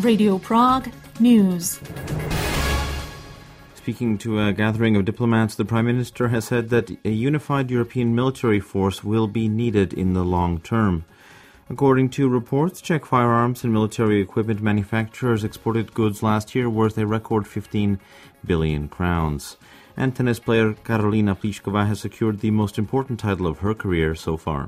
Radio Prague News. Speaking to a gathering of diplomats, the Prime Minister has said that a unified European military force will be needed in the long term. According to reports, Czech firearms and military equipment manufacturers exported goods last year worth a record 15 billion crowns. And tennis player Karolina Pliskova has secured the most important title of her career so far.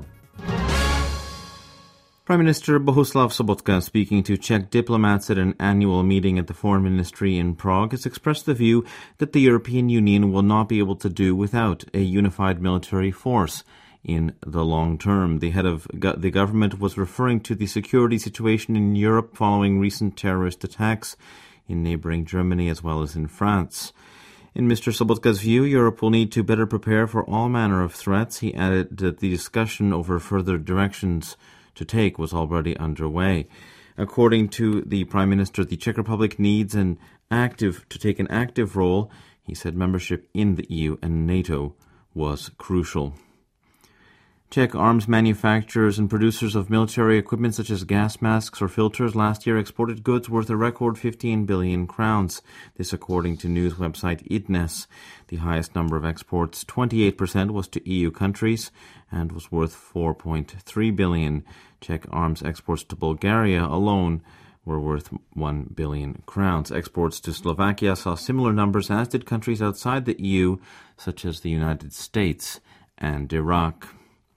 Prime Minister Bohuslav Sobotka, speaking to Czech diplomats at an annual meeting at the Foreign Ministry in Prague, has expressed the view that the European Union will not be able to do without a unified military force in the long term. The head of the government was referring to the security situation in Europe following recent terrorist attacks in neighboring Germany as well as in France. In Mr. Sobotka's view, Europe will need to better prepare for all manner of threats. He added that the discussion over further directions to take was already underway. According to the Prime Minister, the Czech Republic needs to take an active role. He said membership in the EU and NATO was crucial. Czech arms manufacturers and producers of military equipment such as gas masks or filters last year exported goods worth a record 15 billion crowns. This according to news website iDnes. The highest number of exports, 28%, was to EU countries and was worth 4.3 billion. Czech arms exports to Bulgaria alone were worth 1 billion crowns. Exports to Slovakia saw similar numbers, as did countries outside the EU, such as the United States and Iraq.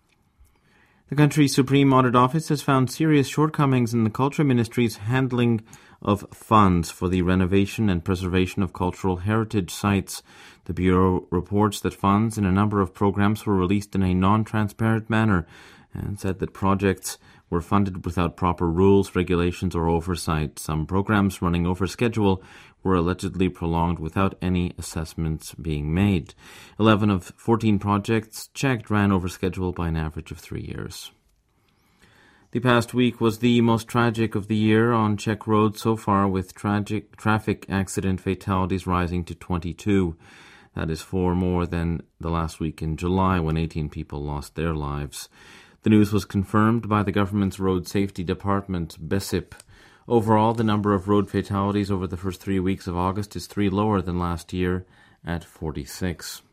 The country's Supreme Audit Office has found serious shortcomings in the Culture Ministry's handling of funds for the renovation and preservation of cultural heritage sites. The Bureau reports that funds in a number of programs were released in a non-transparent manner and said that projects were funded without proper rules, regulations, or oversight. Some programs running over schedule were allegedly prolonged without any assessments being made. 11 of 14 projects checked ran over schedule by an average of 3 years. The past week was the most tragic of the year on Czech roads so far, with tragic traffic accident fatalities rising to 22. That is 4 more than the last week in July, when 18 people lost their lives. The news was confirmed by the government's Road Safety Department, BESIP. Overall, the number of road fatalities over the first 3 weeks of August is 3 lower than last year at 46.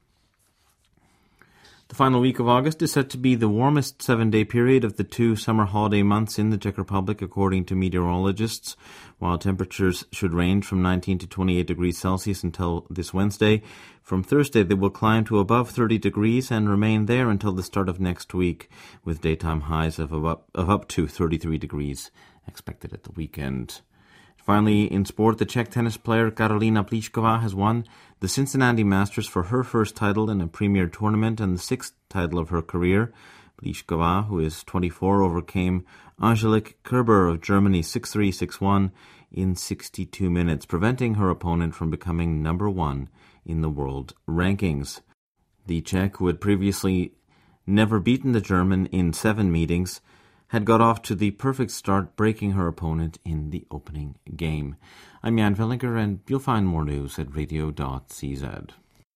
The final week of August is set to be the warmest 7-day period of the 2 summer holiday months in the Czech Republic, according to meteorologists. While temperatures should range from 19 to 28 degrees Celsius until this Wednesday, from Thursday they will climb to above 30 degrees and remain there until the start of next week, with daytime highs of up to 33 degrees expected at the weekend. Finally, in sport, the Czech tennis player Karolina Pliskova has won the Cincinnati Masters for her first title in a premier tournament and the 6th title of her career. Pliskova, who is 24, overcame Angelique Kerber of Germany 6-3, 6-1 in 62 minutes, preventing her opponent from becoming number 1 in the world rankings. The Czech, who had previously never beaten the German in 7 meetings, had got off to the perfect start, breaking her opponent in the opening game. I'm Jan Vellinger, and you'll find more news at radio.cz.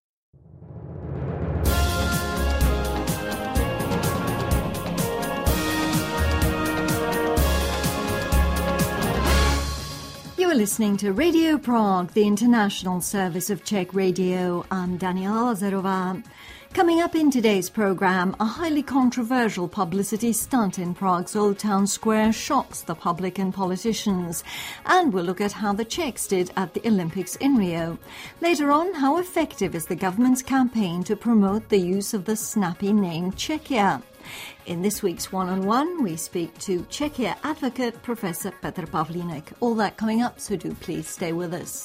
You are listening to Radio Prague, the international service of Czech Radio. I'm Daniela Lazarová. Coming up in today's programme, a highly controversial publicity stunt in Prague's Old Town Square shocks the public and politicians. And we'll look at how the Czechs did at the Olympics in Rio. Later on, how effective is the government's campaign to promote the use of the snappy name Czechia? In this week's One-on-One, we speak to Czechia advocate Professor Petr Pavlínek. All that coming up, so do please stay with us.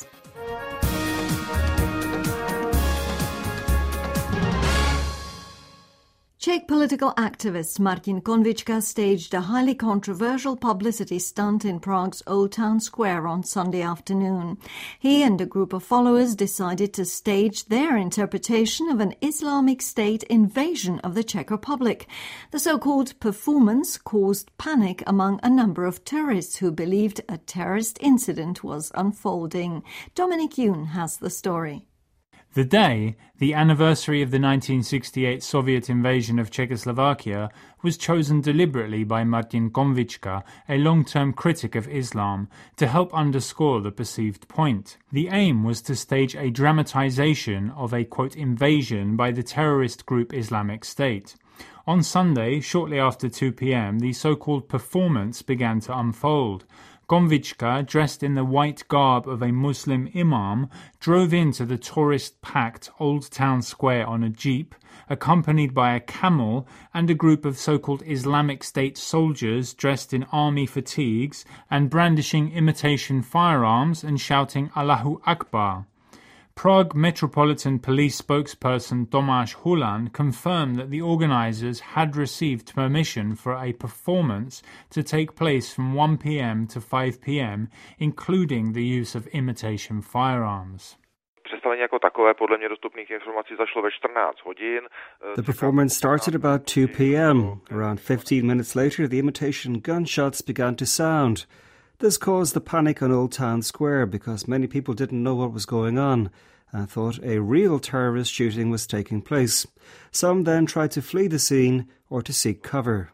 Czech political activist Martin Konvička staged a highly controversial publicity stunt in Prague's Old Town Square on Sunday afternoon. He and a group of followers decided to stage their interpretation of an Islamic State invasion of the Czech Republic. The so-called performance caused panic among a number of tourists who believed a terrorist incident was unfolding. Dominic Yoon has the story. The day, the anniversary of the 1968 Soviet invasion of Czechoslovakia, was chosen deliberately by Martin Konvička, a long-term critic of Islam, to help underscore the perceived point. The aim was to stage a dramatization of a, quote, invasion by the terrorist group Islamic State. On Sunday, shortly after 2 p.m, the so-called performance began to unfold. Konvička, dressed in the white garb of a Muslim imam, drove into the tourist-packed Old Town Square on a jeep, accompanied by a camel and a group of so-called Islamic State soldiers dressed in army fatigues and brandishing imitation firearms and shouting Allahu Akbar. Prague Metropolitan Police spokesperson Tomáš Hulan confirmed that the organisers had received permission for a performance to take place from 1 p.m. to 5 p.m, including the use of imitation firearms. The performance started about 2 p.m. Around 15 minutes later, the imitation gunshots began to sound. This caused the panic on Old Town Square because many people didn't know what was going on and thought a real terrorist shooting was taking place. Some then tried to flee the scene or to seek cover.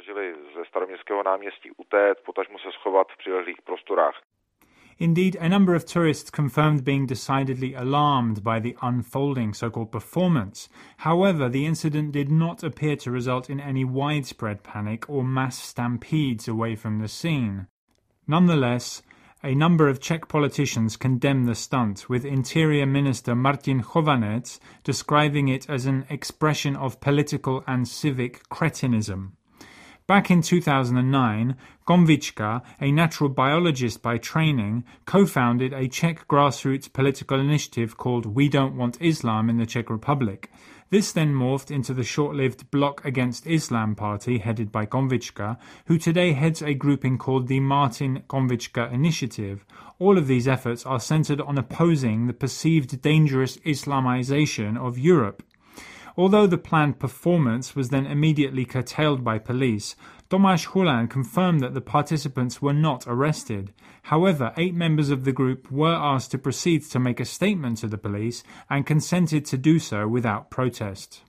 Indeed, a number of tourists confirmed being decidedly alarmed by the unfolding so-called performance. However, the incident did not appear to result in any widespread panic or mass stampedes away from the scene. Nonetheless, a number of Czech politicians condemned the stunt, with Interior Minister Martin Chovanec describing it as an expression of political and civic cretinism. Back in 2009, Konvička, a natural biologist by training, co-founded a Czech grassroots political initiative called We Don't Want Islam in the Czech Republic. This then morphed into the short-lived Bloc Against Islam party headed by Konvička, who today heads a grouping called the Martin Konvička Initiative. All of these efforts are centered on opposing the perceived dangerous Islamization of Europe. Although the planned performance was then immediately curtailed by police, Tomáš Hulan confirmed that the participants were not arrested. However, 8 members of the group were asked to proceed to make a statement to the police and consented to do so without protest.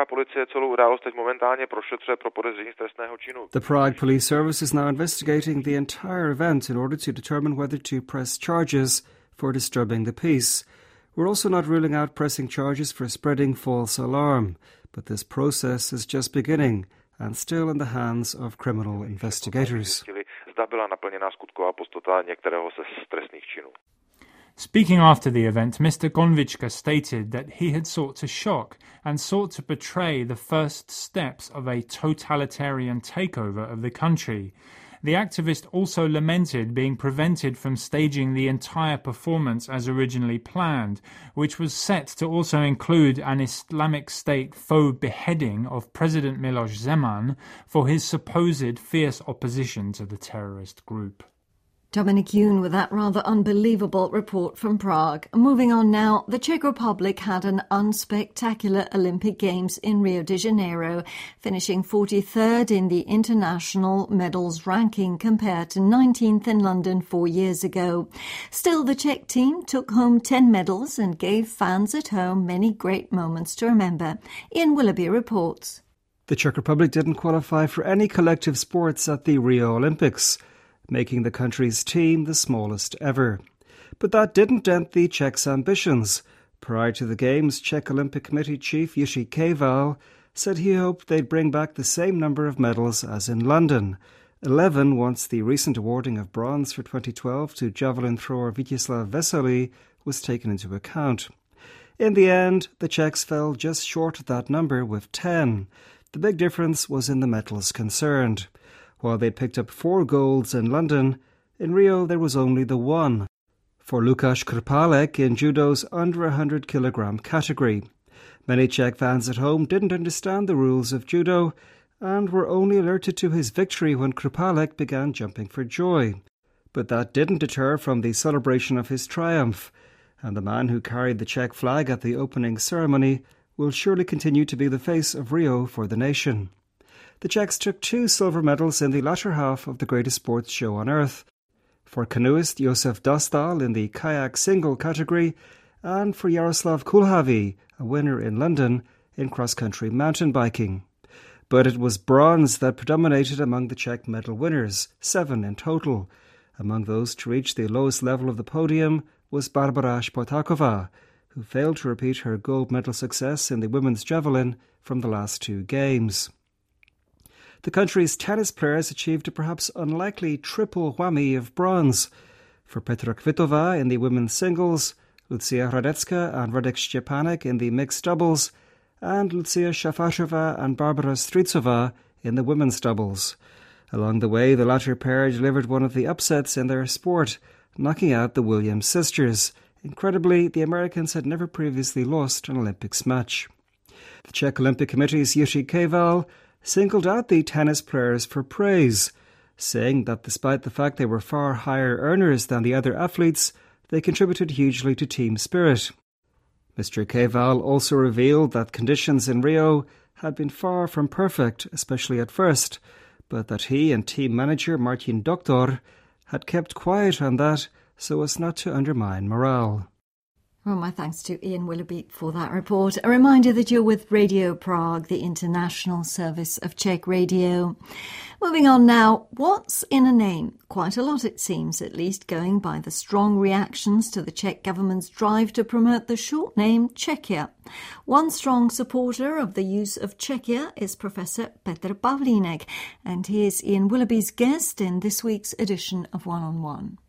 The Prague Police Service is now investigating the entire event in order to determine whether to press charges for disturbing the peace. We're also not ruling out pressing charges for spreading false alarm, but this process is just beginning and still in the hands of criminal investigators. Speaking after the event, Mr. Konvička stated that he had sought to shock and sought to portray the first steps of a totalitarian takeover of the country. The activist also lamented being prevented from staging the entire performance as originally planned, which was set to also include an Islamic State faux beheading of President Miloš Zeman for his supposed fierce opposition to the terrorist group. Dominic Yoon with that rather unbelievable report from Prague. Moving on now, the Czech Republic had an unspectacular Olympic Games in Rio de Janeiro, finishing 43rd in the international medals ranking compared to 19th in London 4 years ago. Still, the Czech team took home 10 medals and gave fans at home many great moments to remember. Ian Willoughby reports. The Czech Republic didn't qualify for any collective sports at the Rio Olympics, making the country's team the smallest ever. But that didn't dent the Czechs' ambitions. Prior to the Games, Czech Olympic Committee chief Jiří Kejval said he hoped they'd bring back the same number of medals as in London, 11 once the recent awarding of bronze for 2012 to javelin thrower Vítězslav Veselý was taken into account. In the end, the Czechs fell just short of that number with 10. The big difference was in the medals concerned. While they'd picked up 4 golds in London, in Rio there was only the 1 for Lukáš Krpálek in judo's under 100 kilogram category. Many Czech fans at home didn't understand the rules of judo and were only alerted to his victory when Krpálek began jumping for joy. But that didn't deter from the celebration of his triumph, and the man who carried the Czech flag at the opening ceremony will surely continue to be the face of Rio for the nation. The Czechs took 2 silver medals in the latter half of the greatest sports show on earth. For canoeist Josef Dostal in the kayak single category and for Jaroslav Kulhavý, a winner in London in cross-country mountain biking. But it was bronze that predominated among the Czech medal winners, 7 in total. Among those to reach the lowest level of the podium was Barbara Špotáková, who failed to repeat her gold medal success in the women's javelin from the last 2 games. The country's tennis players achieved a perhaps unlikely triple whammy of bronze. For Petra Kvitova in the women's singles, Lucia Hradecka and Radek Štěpánek in the mixed doubles, and Lucia Šafářová and Barbara Strycová in the women's doubles. Along the way, the latter pair delivered one of the upsets in their sport, knocking out the Williams sisters. Incredibly, the Americans had never previously lost an Olympics match. The Czech Olympic Committee's Jiří Kejval singled out the tennis players for praise, saying that despite the fact they were far higher earners than the other athletes, they contributed hugely to team spirit. Mr. Kejval also revealed that conditions in Rio had been far from perfect, especially at first, but that he and team manager Martin Doktor had kept quiet on that so as not to undermine morale. Well, my thanks to Ian Willoughby for that report. A reminder that you're with Radio Prague, the international service of Czech Radio. Moving on now, what's in a name? Quite a lot, it seems, at least, going by the strong reactions to the Czech government's drive to promote the short name Czechia. One strong supporter of the use of Czechia is Professor Petr Pavlínek, and here's Ian Willoughby's guest in this week's edition of One on One.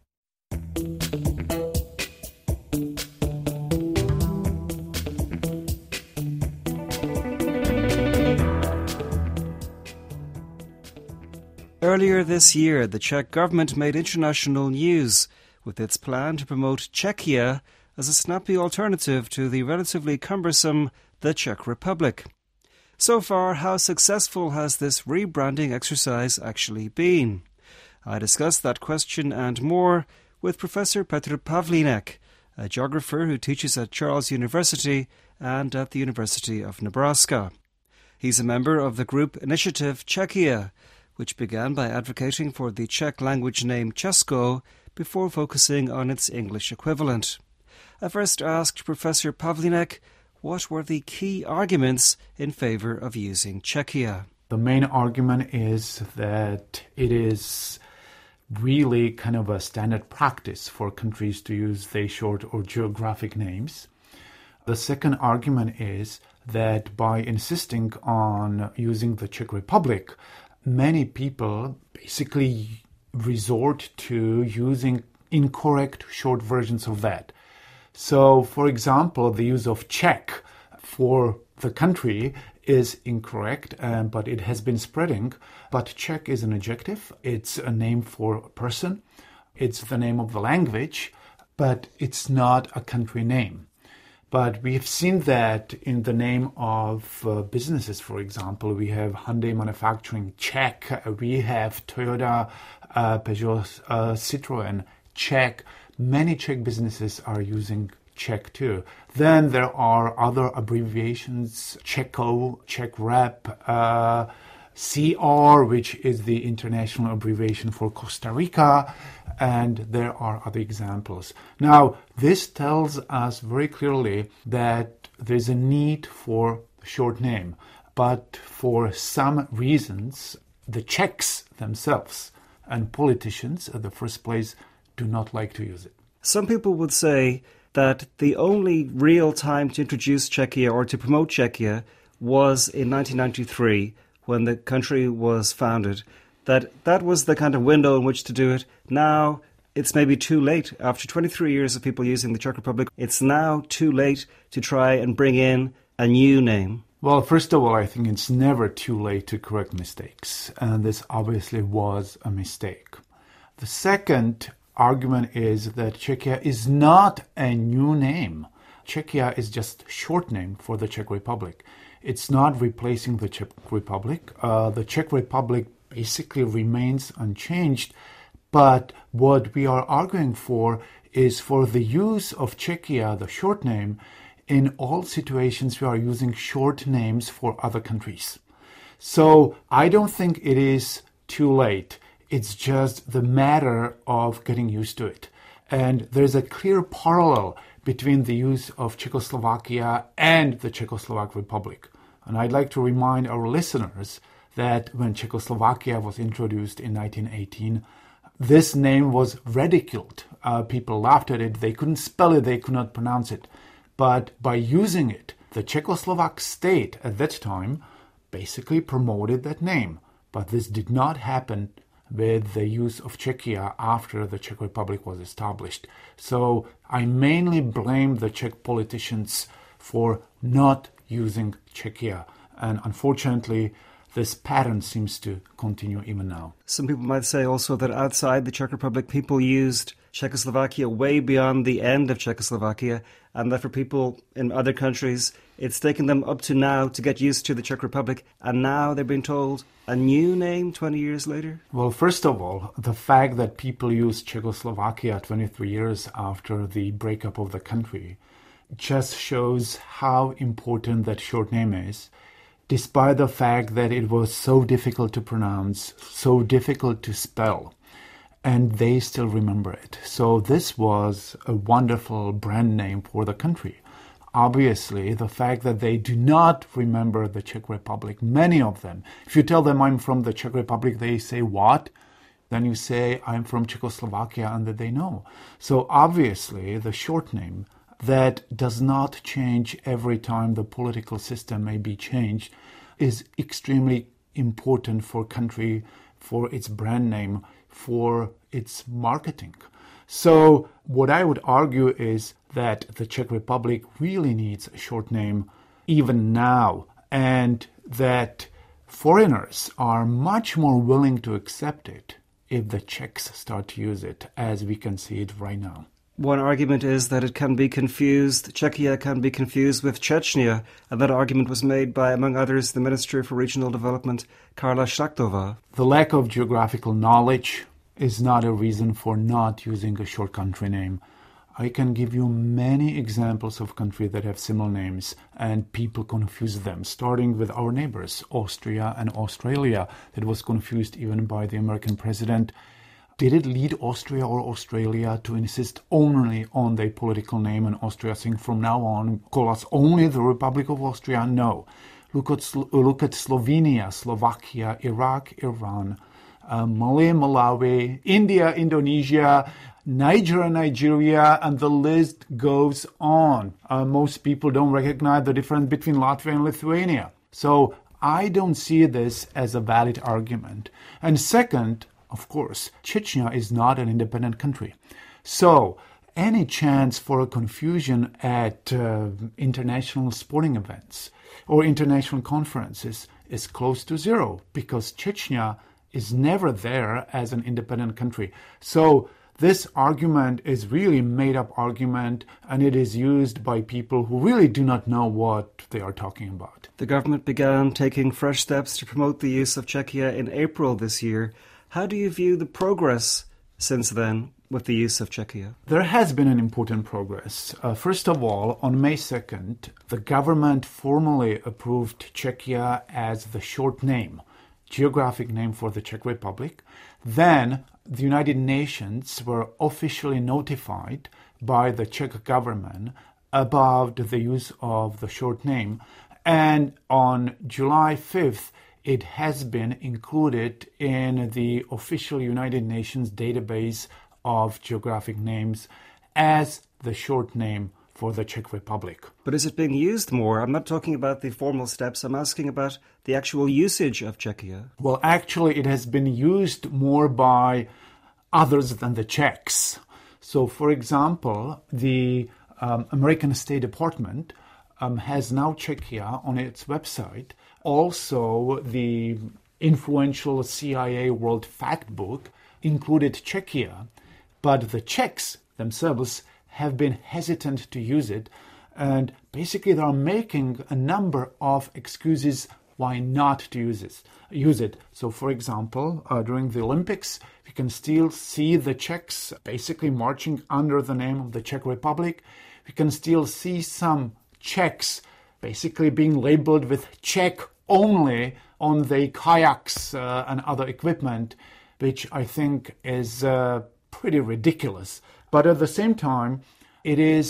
Earlier this year, the Czech government made international news with its plan to promote Czechia as a snappy alternative to the relatively cumbersome the Czech Republic. So far, how successful has this rebranding exercise actually been? I discussed that question and more with Professor Petr Pavlínek, a geographer who teaches at Charles University and at the University of Nebraska. He's a member of the group Initiative Czechia, which began by advocating for the Czech language name Česko before focusing on its English equivalent. I first asked Professor Pavlínek what were the key arguments in favour of using Czechia. The main argument is that it is really kind of a standard practice for countries to use their short or geographic names. The second argument is that by insisting on using the Czech Republic, many people basically resort to using incorrect short versions of that. So, for example, the use of Czech for the country is incorrect, but it has been spreading. But Czech is an adjective. It's a name for a person. It's the name of the language, but it's not a country name. But we have seen that in the name of businesses, for example. We have Hyundai Manufacturing Czech, we have Toyota, Peugeot, Citroën Czech. Many Czech businesses are using Czech too. Then there are other abbreviations, Czechco, Czech Rep, CR, which is the international abbreviation for Costa Rica, and there are other examples. Now, this tells us very clearly that there's a need for a short name, but for some reasons, the Czechs themselves and politicians, at the first place, do not like to use it. Some people would say that the only real time to introduce Czechia or to promote Czechia was in 1993, when the country was founded, that was the kind of window in which to do it. Now it's maybe too late. After 23 years of people using the Czech Republic, it's now too late to try and bring in a new name. Well, first of all, I think it's never too late to correct mistakes, and this obviously was a mistake. The second argument is that Czechia is not a new name. Czechia is just a short name for the Czech Republic. It's not replacing the Czech Republic. The Czech Republic basically remains unchanged, but what we are arguing for is for the use of Czechia, the short name. In all situations, we are using short names for other countries. So I don't think it is too late. It's just the matter of getting used to it. And there's a clear parallel between the use of Czechoslovakia and the Czechoslovak Republic. And I'd like to remind our listeners that when Czechoslovakia was introduced in 1918, this name was ridiculed. People laughed at it. They couldn't spell it. They could not pronounce it. But by using it, the Czechoslovak state at that time basically promoted that name. But this did not happen with the use of Czechia after the Czech Republic was established. So I mainly blame the Czech politicians for not using Czechia. And unfortunately, this pattern seems to continue even now. Some people might say also that outside the Czech Republic, people used Czechoslovakia way beyond the end of Czechoslovakia, and that for people in other countries, it's taken them up to now to get used to the Czech Republic, and now they're being told a new name 20 years later? Well, first of all, the fact that people use Czechoslovakia 23 years after the breakup of the country just shows how important that short name is, despite the fact that it was so difficult to pronounce, so difficult to spell, and they still remember it. So this was a wonderful brand name for the country. Obviously, the fact that they do not remember the Czech Republic, many of them, if you tell them I'm from the Czech Republic, they say, what? Then you say, I'm from Czechoslovakia, and that they know. So obviously, the short name that does not change every time the political system may be changed is extremely important for country, for its brand name, for its marketing. So what I would argue is that the Czech Republic really needs a short name even now, and that foreigners are much more willing to accept it if the Czechs start to use it, as we can see it right now. One argument is that it can be confused, Czechia can be confused with Chechnya, and that argument was made by, among others, the Minister for Regional Development, Karla Šlechtová. The lack of geographical knowledge is not a reason for not using a short country name. I can give you many examples of countries that have similar names, and people confuse them, starting with our neighbors, Austria and Australia, that was confused even by the American president. Did it lead Austria or Australia to insist only on their political name, and Austria saying from now on, call us only the Republic of Austria? No. Look at Slovenia, Slovakia, Iraq, Iran, Mali, Malawi, India, Indonesia, Nigeria, and the list goes on. Most people don't recognize the difference between Latvia and Lithuania. So I don't see this as a valid argument. And second, of course, Chechnya is not an independent country. So any chance for a confusion at international sporting events or international conferences is close to zero, because Chechnya is never there as an independent country. So this argument is really made-up argument, and it is used by people who really do not know what they are talking about. The government began taking fresh steps to promote the use of Czechia in April this year. How do you view the progress since then with the use of Czechia? There has been an important progress. First of all, on May 2nd, the government formally approved Czechia as the short name, geographic name for the Czech Republic. Then the United Nations were officially notified by the Czech government about the use of the short name. And on July 5th, it has been included in the official United Nations database of geographic names as the short name for the Czech Republic. But is it being used more? I'm not talking about the formal steps. I'm asking about the actual usage of Czechia. Well, actually, it has been used more by others than the Czechs. So, for example, the American State Department has now Czechia on its website. Also, the influential CIA World Factbook included Czechia, but the Czechs themselves have been hesitant to use it, and basically they are making a number of excuses why not to use it. So, for example, during the Olympics, you can still see the Czechs basically marching under the name of the Czech Republic. You can still see some Czechs basically being labeled with Czech only on the kayaks and other equipment, which I think is pretty ridiculous. But at the same time, it is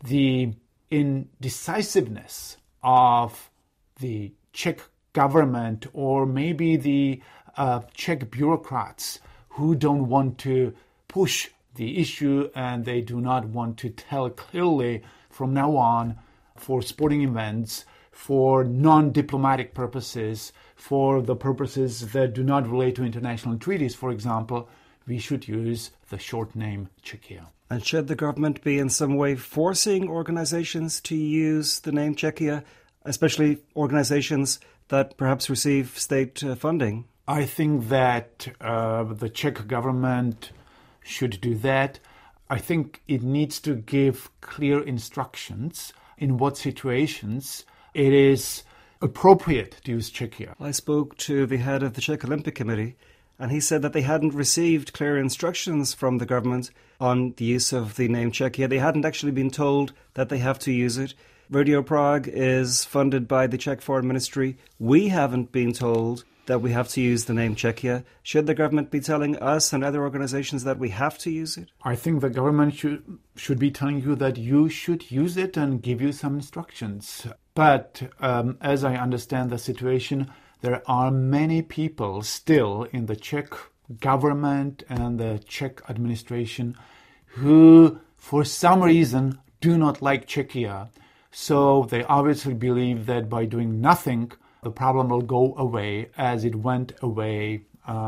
the indecisiveness of the Czech government, or maybe the Czech bureaucrats who don't want to push the issue and they do not want to tell clearly from now on, for sporting events, for non-diplomatic purposes, for the purposes that do not relate to international treaties, for example, we should use the short name Czechia. And should the government be in some way forcing organizations to use the name Czechia, especially organizations that perhaps receive state funding? I think that the Czech government should do that. I think it needs to give clear instructions in what situations it is appropriate to use Czechia. I spoke to the head of the Czech Olympic Committee, and he said that they hadn't received clear instructions from the government on the use of the name Czechia. They hadn't actually been told that they have to use it. Radio Prague is funded by the Czech Foreign Ministry. We haven't been told that we have to use the name Czechia. Should the government be telling us and other organizations that we have to use it? I think the government should be telling you that you should use it and give you some instructions. But as I understand the situation, there are many people still in the Czech government and the Czech administration who, for some reason, do not like Czechia. So they obviously believe that by doing nothing, the problem will go away as it went away,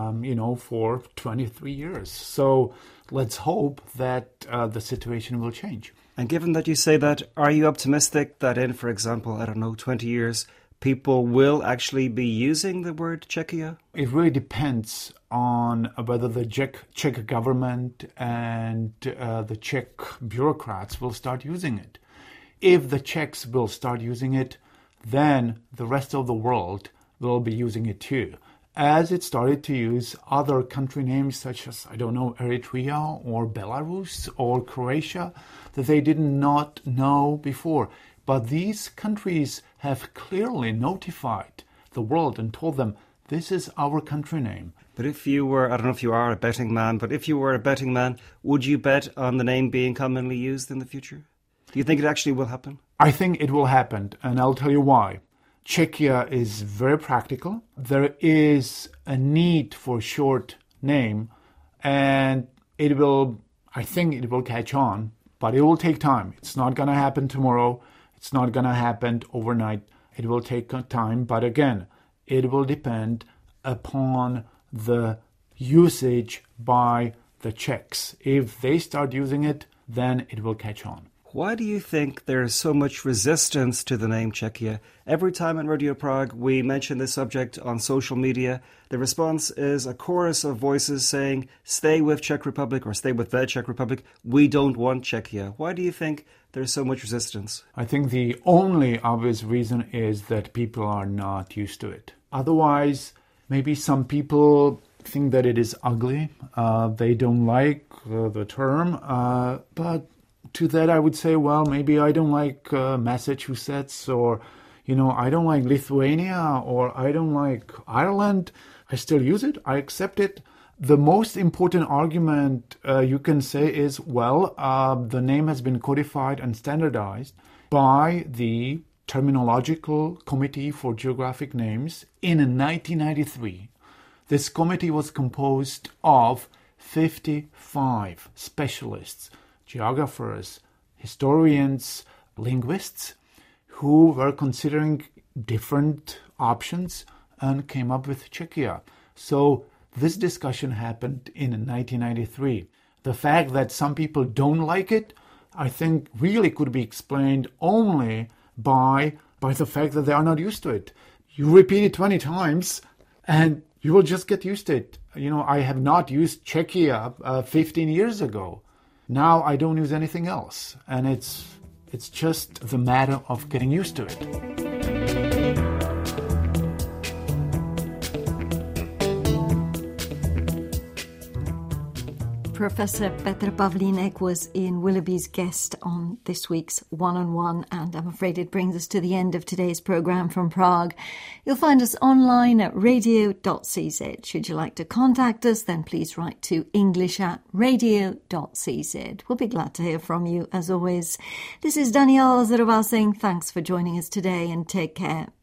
for 23 years. So let's hope that the situation will change. And given that you say that, are you optimistic that in, for example, 20 years, people will actually be using the word Czechia? It really depends on whether the Czech government and the Czech bureaucrats will start using it. If the Czechs will start using it, then the rest of the world will be using it too. As it started to use other country names such as, Eritrea or Belarus or Croatia that they did not know before. But these countries have clearly notified the world and told them, this is our country name. But if you were, I don't know if you are a betting man, but if you were a betting man, would you bet on the name being commonly used in the future? Do you think it actually will happen? I think it will happen, and I'll tell you why. Czechia is very practical. There is a need for a short name, and I think it will catch on, but it will take time. It's not going to happen tomorrow. It's not going to happen overnight. It will take time, but again, it will depend upon the usage by the Czechs. If they start using it, then it will catch on. Why do you think there is so much resistance to the name Czechia? Every time in Radio Prague we mention this subject on social media, the response is a chorus of voices saying, stay with Czech Republic or stay with the Czech Republic. We don't want Czechia. Why do you think there's so much resistance? I think the only obvious reason is that people are not used to it. Otherwise, maybe some people think that it is ugly. They don't like the term, but to that, I would say, well, maybe I don't like Massachusetts, or, I don't like Lithuania, or I don't like Ireland. I still use it. I accept it. The most important argument you can say is, well, the name has been codified and standardized by the Terminological Committee for Geographic Names in 1993. This committee was composed of 55 specialists, geographers, historians, linguists, who were considering different options and came up with Czechia. So this discussion happened in 1993. The fact that some people don't like it, I think really could be explained only by the fact that they are not used to it. You repeat it 20 times and you will just get used to it. I have not used Czechia 15 years ago. Now I don't use anything else, and it's just the matter of getting used to it. Professor Petr Pavlínek was Ian Willoughby's guest on this week's One-on-One, and I'm afraid it brings us to the end of today's programme from Prague. You'll find us online at radio.cz. Should you like to contact us, then please write to english@radio.cz. We'll be glad to hear from you, as always. This is Daniela Lazarová saying thanks for joining us today and take care.